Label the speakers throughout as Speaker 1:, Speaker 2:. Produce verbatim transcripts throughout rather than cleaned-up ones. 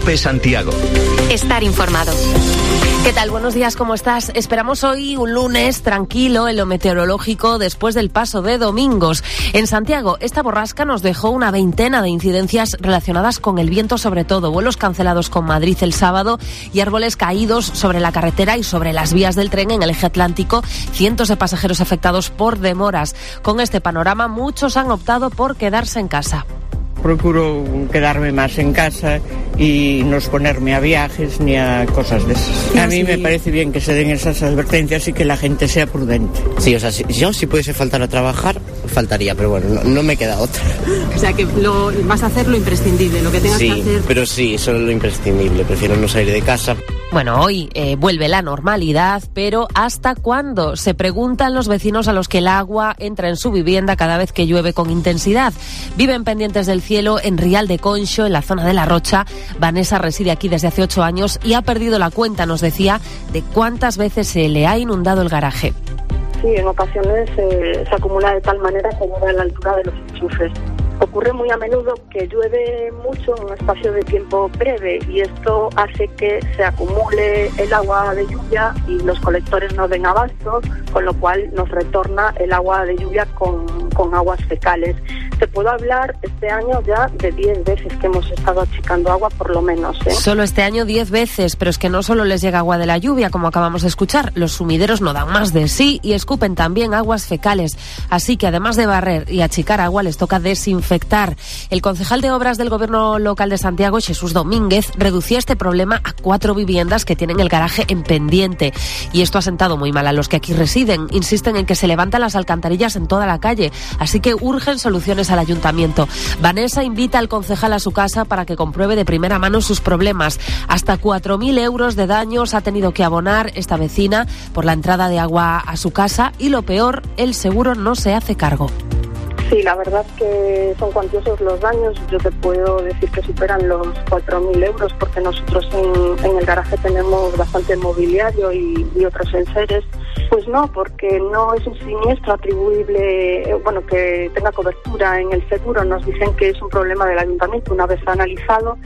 Speaker 1: COPE Santiago.
Speaker 2: Estar informado. ¿Qué tal? Buenos días, ¿cómo estás? Esperamos hoy un lunes tranquilo en lo meteorológico después del paso de domingos. En Santiago, esta borrasca nos dejó una veintena de incidencias relacionadas con el viento, sobre todo vuelos cancelados con Madrid el sábado y árboles caídos sobre la carretera y sobre las vías del tren en el eje atlántico, cientos de pasajeros afectados por demoras. Con este panorama, muchos han optado por quedarse en casa.
Speaker 3: Procuro quedarme más en casa y no exponerme a viajes ni a cosas de esas. A mí me parece bien que se den esas advertencias y que la gente sea prudente.
Speaker 4: Sí, o sea, si, yo si pudiese faltar a trabajar, faltaría, pero bueno, no, no me queda otra.
Speaker 5: O sea, que lo, vas a hacer lo imprescindible, lo que tengas
Speaker 4: sí,
Speaker 5: que hacer.
Speaker 4: Pero sí, solo lo imprescindible, prefiero no salir de casa.
Speaker 2: Bueno, hoy eh, vuelve la normalidad, pero ¿hasta cuándo? Se preguntan los vecinos a los que el agua entra en su vivienda cada vez que llueve con intensidad. Viven pendientes del cielo en Rial de Conxo, en la zona de La Rocha. Vanessa reside aquí desde hace ocho años y ha perdido la cuenta, nos decía, de cuántas veces se le ha inundado el garaje.
Speaker 6: Sí, en ocasiones eh, se acumula de tal manera que llega a la altura de los enchufes. Ocurre muy a menudo que llueve mucho en un espacio de tiempo breve y esto hace que se acumule el agua de lluvia y los colectores no den abasto, con lo cual nos retorna el agua de lluvia con, con aguas fecales. Te puedo hablar este año ya de diez veces que hemos estado achicando agua, por lo menos. ¿eh?
Speaker 2: Solo este año diez veces, pero es que no solo les llega agua de la lluvia, como acabamos de escuchar, los sumideros no dan más de sí y escupen también aguas fecales. Así que además de barrer y achicar agua, les toca desinfectar. El concejal de Obras del Gobierno Local de Santiago, Jesús Domínguez, reducía este problema a cuatro viviendas que tienen el garaje en pendiente. Y esto ha sentado muy mal a los que aquí residen. Insisten en que se levantan las alcantarillas en toda la calle, así que urgen soluciones al ayuntamiento. Vanessa invita al concejal a su casa para que compruebe de primera mano sus problemas. Hasta cuatro mil euros de daños ha tenido que abonar esta vecina por la entrada de agua a su casa y lo peor, el seguro no se hace cargo.
Speaker 6: Sí, la verdad que son cuantiosos los daños. Yo te puedo decir que superan los cuatro mil euros porque nosotros en, en el garaje tenemos bastante mobiliario y, y otros enseres. Pues no, porque no es un siniestro atribuible, bueno, que tenga cobertura en el seguro. Nos dicen que es un problema del ayuntamiento. Una vez analizado,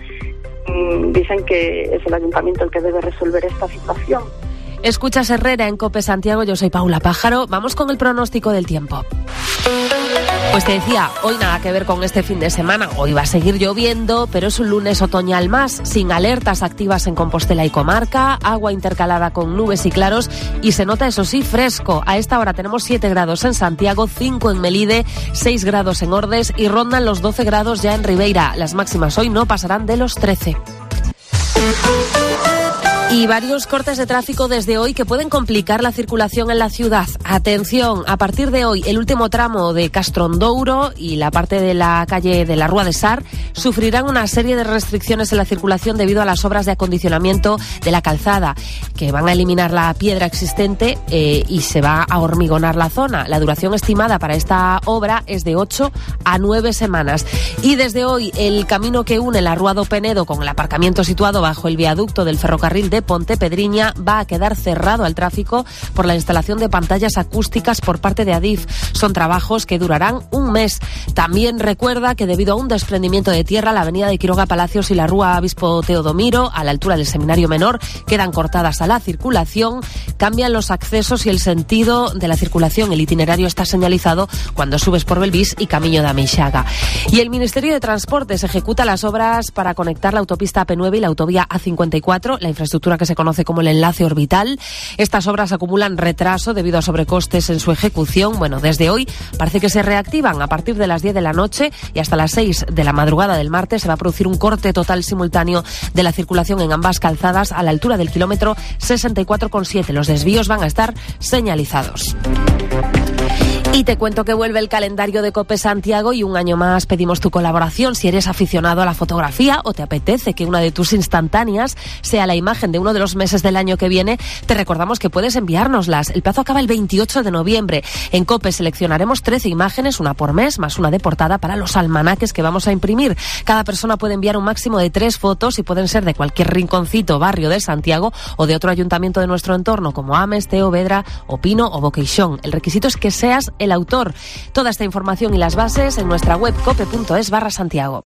Speaker 6: mmm, dicen que es el ayuntamiento el que debe resolver esta situación.
Speaker 2: Escuchas Herrera en COPE Santiago, yo soy Paula Pájaro. Vamos con el pronóstico del tiempo. Pues te decía, hoy nada que ver con este fin de semana. Hoy va a seguir lloviendo, pero es un lunes otoñal más, sin alertas activas en Compostela y comarca, agua intercalada con nubes y claros y se nota, eso sí, fresco. A esta hora tenemos siete grados en Santiago, cinco en Melide, seis grados en Ordes y rondan los doce grados ya en Ribeira. Las máximas hoy no pasarán de los trece. Y varios cortes de tráfico desde hoy que pueden complicar la circulación en la ciudad. Atención, a partir de hoy el último tramo de Castrondouro y la parte de la calle de la Rúa de Sar sufrirán una serie de restricciones en la circulación debido a las obras de acondicionamiento de la calzada, que van a eliminar la piedra existente eh, y se va a hormigonar la zona. La duración estimada para esta obra es de ocho a nueve semanas. Y desde hoy el camino que une la Rúa do Penedo con el aparcamiento situado bajo el viaducto del ferrocarril de Pontepedriña va a quedar cerrado al tráfico por la instalación de pantallas acústicas por parte de Adif. Son trabajos que durarán un mes. También recuerda que debido a un desprendimiento de tierra, la avenida de Quiroga Palacios y la Rúa Obispo Teodomiro, a la altura del Seminario Menor, quedan cortadas a la circulación. Cambian los accesos y el sentido de la circulación. El itinerario está señalizado cuando subes por Belvís y Camino de Ameixaga. Y el Ministerio de Transportes ejecuta las obras para conectar la autopista A P nueve y la autovía A cincuenta y cuatro, la infraestructura que se conoce como el enlace orbital. Estas obras acumulan retraso debido a sobrecostes en su ejecución. Bueno, desde hoy parece que se reactivan. A partir de las diez de la noche y hasta las seis de la madrugada del martes se va a producir un corte total simultáneo de la circulación en ambas calzadas a la altura del kilómetro sesenta y cuatro coma siete. Los desvíos van a estar señalizados. Y te cuento que vuelve el calendario de COPE Santiago y un año más pedimos tu colaboración. Si eres aficionado a la fotografía o te apetece que una de tus instantáneas sea la imagen de uno de los meses del año que viene, te recordamos que puedes enviárnoslas. El plazo acaba el veintiocho de noviembre. En COPE seleccionaremos trece imágenes, una por mes, más una de portada para los almanaques que vamos a imprimir. Cada persona puede enviar un máximo de tres fotos y pueden ser de cualquier rinconcito, barrio de Santiago o de otro ayuntamiento de nuestro entorno, como Ames, Teo, Vedra, Opino o Boqueixón. El requisito es que seas el autor. Toda esta información y las bases en nuestra web cope punto es barra Santiago.